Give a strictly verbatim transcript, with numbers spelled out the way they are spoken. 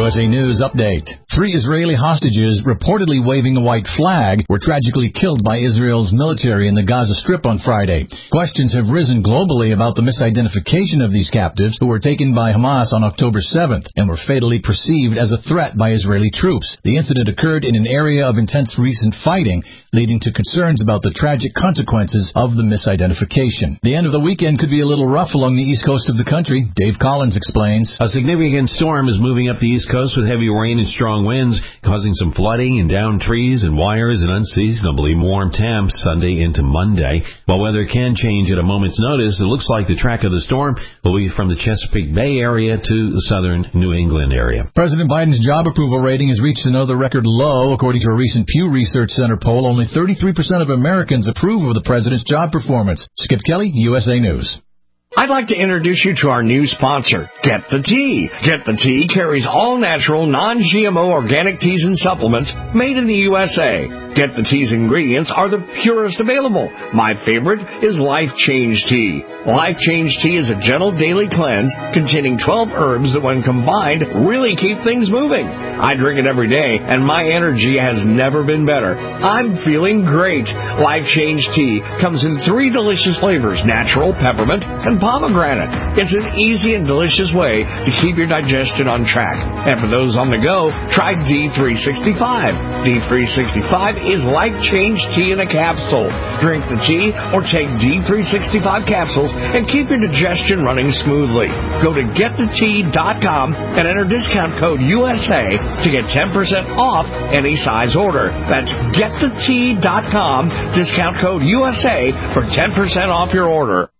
S A News Update. Three Israeli hostages reportedly waving a white flag were tragically killed by Israel's military in the Gaza Strip on Friday. Questions have risen globally about the misidentification of these captives who were taken by Hamas on October seventh and were fatally perceived as a threat by Israeli troops. The incident occurred in an area of intense recent fighting, leading to concerns about the tragic consequences of the misidentification. The end of the weekend could be a little rough along the east coast of the country. Dave Collins explains. A significant storm is moving up the east coast with heavy rain and strong winds, causing some flooding and downed trees and wires and unseasonably warm temps Sunday into Monday. While weather can change at a moment's notice, it looks like the track of the storm will be from the Chesapeake Bay area to the southern New England area. President Biden's job approval rating has reached another record low. According to a recent Pew Research Center poll, only thirty-three percent of Americans approve of the president's job performance. Skip Kelly, U S A News. I'd like to introduce you to our new sponsor, Get the Tea. Get the Tea carries all-natural, non-G M O organic teas and supplements made in the U S A. Get the Tea's ingredients are the purest available. My favorite is Life Change Tea. Life Change Tea is a gentle daily cleanse containing twelve herbs that, when combined, really keep things moving. I drink it every day, and my energy has never been better. I'm feeling great. Life Change Tea comes in three delicious flavors, natural, peppermint, and pomegranate. It's an easy and delicious way to keep your digestion on track. And for those on the go, try D three sixty-five. D three sixty-five is Life Change Tea in a capsule. Drink the tea or take D three sixty-five capsules and keep your digestion running smoothly. Go to get the tea dot com and enter discount code U S A to get ten percent off any size order. That's get the tea dot com, discount code U S A for ten percent off your order.